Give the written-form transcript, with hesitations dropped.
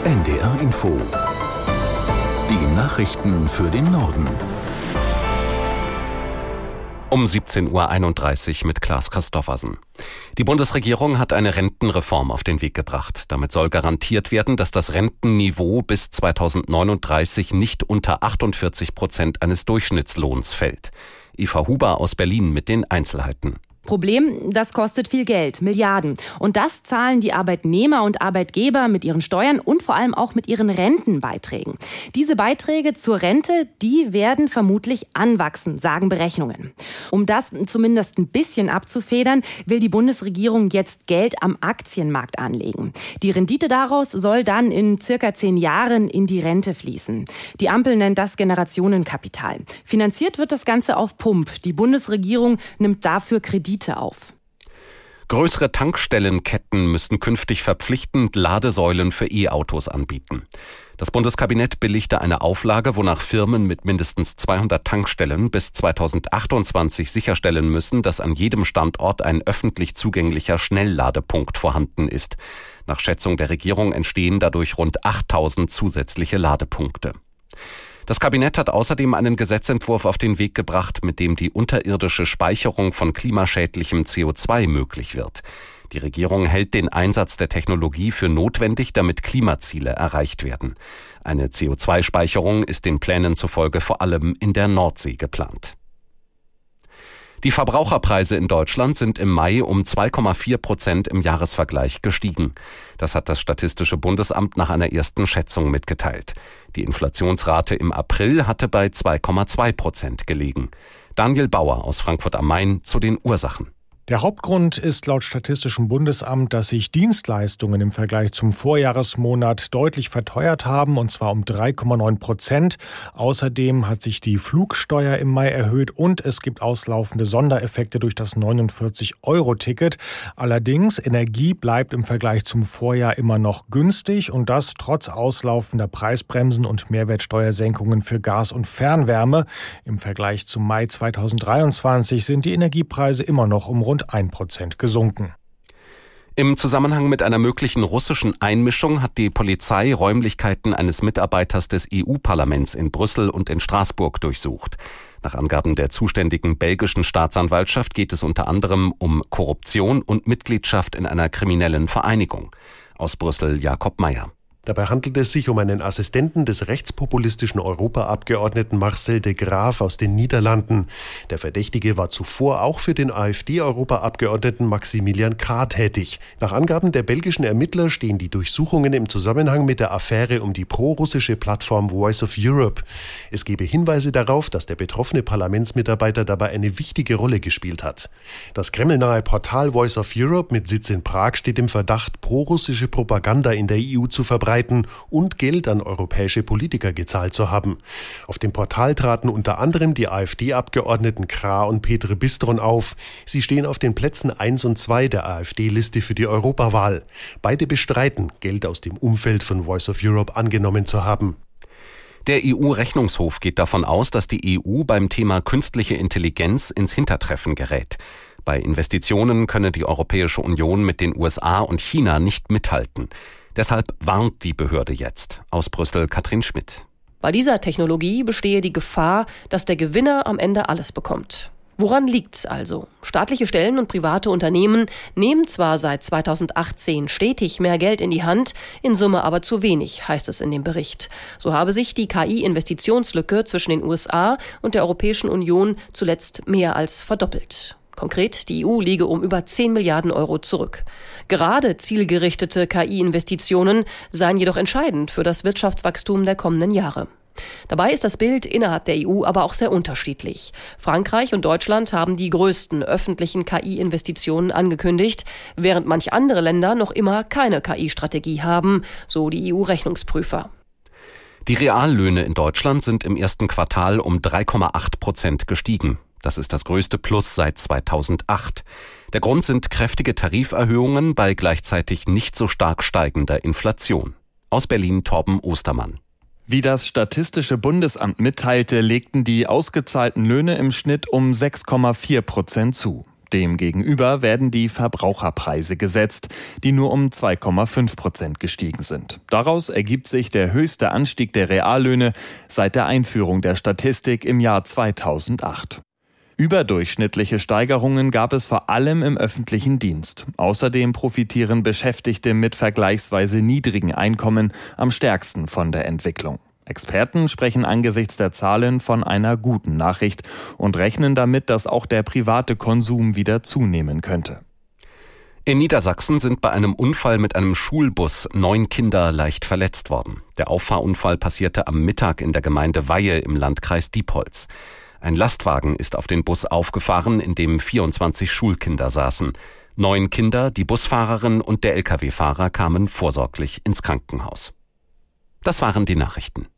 NDR Info. Die Nachrichten für den Norden. Um 17.31 Uhr mit Klaas Christoffersen. Die Bundesregierung hat eine Rentenreform auf den Weg gebracht. Damit soll garantiert werden, dass das Rentenniveau bis 2039 nicht unter 48% eines Durchschnittslohns fällt. Eva Huber aus Berlin mit den Einzelheiten. Problem, das kostet viel Geld, Milliarden. Und das zahlen die Arbeitnehmer und Arbeitgeber mit ihren Steuern und vor allem auch mit ihren Rentenbeiträgen. Diese Beiträge zur Rente, die werden vermutlich anwachsen, sagen Berechnungen. Um das zumindest ein bisschen abzufedern, will die Bundesregierung jetzt Geld am Aktienmarkt anlegen. Die Rendite daraus soll dann in circa 10 Jahren in die Rente fließen. Die Ampel nennt das Generationenkapital. Finanziert wird das Ganze auf Pump. Die Bundesregierung nimmt dafür Kredite auf. Größere Tankstellenketten müssen künftig verpflichtend Ladesäulen für E-Autos anbieten. Das Bundeskabinett billigte eine Auflage, wonach Firmen mit mindestens 200 Tankstellen bis 2028 sicherstellen müssen, dass an jedem Standort ein öffentlich zugänglicher Schnellladepunkt vorhanden ist. Nach Schätzung der Regierung entstehen dadurch rund 8000 zusätzliche Ladepunkte. Das Kabinett hat außerdem einen Gesetzentwurf auf den Weg gebracht, mit dem die unterirdische Speicherung von klimaschädlichem CO2 möglich wird. Die Regierung hält den Einsatz der Technologie für notwendig, damit Klimaziele erreicht werden. Eine CO2-Speicherung ist den Plänen zufolge vor allem in der Nordsee geplant. Die Verbraucherpreise in Deutschland sind im Mai um 2,4% im Jahresvergleich gestiegen. Das hat das Statistische Bundesamt nach einer ersten Schätzung mitgeteilt. Die Inflationsrate im April hatte bei 2,2% gelegen. Daniel Bauer aus Frankfurt am Main zu den Ursachen. Der Hauptgrund ist laut Statistischem Bundesamt, dass sich Dienstleistungen im Vergleich zum Vorjahresmonat deutlich verteuert haben, und zwar um 3,9%. Außerdem hat sich die Flugsteuer im Mai erhöht und es gibt auslaufende Sondereffekte durch das 49-Euro-Ticket. Allerdings, Energie bleibt im Vergleich zum Vorjahr immer noch günstig, und das trotz auslaufender Preisbremsen und Mehrwertsteuersenkungen für Gas und Fernwärme. Im Vergleich zum Mai 2023 sind die Energiepreise immer noch um rund 1% gesunken. Im Zusammenhang mit einer möglichen russischen Einmischung hat die Polizei Räumlichkeiten eines Mitarbeiters des EU-Parlaments in Brüssel und in Straßburg durchsucht. Nach Angaben der zuständigen belgischen Staatsanwaltschaft geht es unter anderem um Korruption und Mitgliedschaft in einer kriminellen Vereinigung. Aus Brüssel Jakob Meyer. Dabei handelt es sich um einen Assistenten des rechtspopulistischen Europaabgeordneten Marcel de Graaf aus den Niederlanden. Der Verdächtige war zuvor auch für den AfD-Europaabgeordneten Maximilian Krah tätig. Nach Angaben der belgischen Ermittler stehen die Durchsuchungen im Zusammenhang mit der Affäre um die prorussische Plattform Voice of Europe. Es gebe Hinweise darauf, dass der betroffene Parlamentsmitarbeiter dabei eine wichtige Rolle gespielt hat. Das kremlnahe Portal Voice of Europe mit Sitz in Prag steht im Verdacht, prorussische Propaganda in der EU zu verbreiten und Geld an europäische Politiker gezahlt zu haben. Auf dem Portal traten unter anderem die AfD-Abgeordneten Krah und Petr Bistron auf. Sie stehen auf den Plätzen 1 und 2 der AfD-Liste für die Europawahl. Beide bestreiten, Geld aus dem Umfeld von Voice of Europe angenommen zu haben. Der EU-Rechnungshof geht davon aus, dass die EU beim Thema künstliche Intelligenz ins Hintertreffen gerät. Bei Investitionen könne die Europäische Union mit den USA und China nicht mithalten. Deshalb warnt die Behörde jetzt. Aus Brüssel Katrin Schmidt. Bei dieser Technologie bestehe die Gefahr, dass der Gewinner am Ende alles bekommt. Woran liegt's also? Staatliche Stellen und private Unternehmen nehmen zwar seit 2018 stetig mehr Geld in die Hand, in Summe aber zu wenig, heißt es in dem Bericht. So habe sich die KI-Investitionslücke zwischen den USA und der Europäischen Union zuletzt mehr als verdoppelt. Konkret, die EU liege um über 10 Milliarden Euro zurück. Gerade zielgerichtete KI-Investitionen seien jedoch entscheidend für das Wirtschaftswachstum der kommenden Jahre. Dabei ist das Bild innerhalb der EU aber auch sehr unterschiedlich. Frankreich und Deutschland haben die größten öffentlichen KI-Investitionen angekündigt, während manch andere Länder noch immer keine KI-Strategie haben, so die EU-Rechnungsprüfer. Die Reallöhne in Deutschland sind im ersten Quartal um 3,8% gestiegen. Das ist das größte Plus seit 2008. Der Grund sind kräftige Tariferhöhungen bei gleichzeitig nicht so stark steigender Inflation. Aus Berlin Torben Ostermann. Wie das Statistische Bundesamt mitteilte, legten die ausgezahlten Löhne im Schnitt um 6,4% zu. Demgegenüber werden die Verbraucherpreise gesetzt, die nur um 2,5% gestiegen sind. Daraus ergibt sich der höchste Anstieg der Reallöhne seit der Einführung der Statistik im Jahr 2008. Überdurchschnittliche Steigerungen gab es vor allem im öffentlichen Dienst. Außerdem profitieren Beschäftigte mit vergleichsweise niedrigen Einkommen am stärksten von der Entwicklung. Experten sprechen angesichts der Zahlen von einer guten Nachricht und rechnen damit, dass auch der private Konsum wieder zunehmen könnte. In Niedersachsen sind bei einem Unfall mit einem Schulbus 9 Kinder leicht verletzt worden. Der Auffahrunfall passierte am Mittag in der Gemeinde Weihe im Landkreis Diepholz. Ein Lastwagen ist auf den Bus aufgefahren, in dem 24 Schulkinder saßen. 9 Kinder, die Busfahrerin und der Lkw-Fahrer kamen vorsorglich ins Krankenhaus. Das waren die Nachrichten.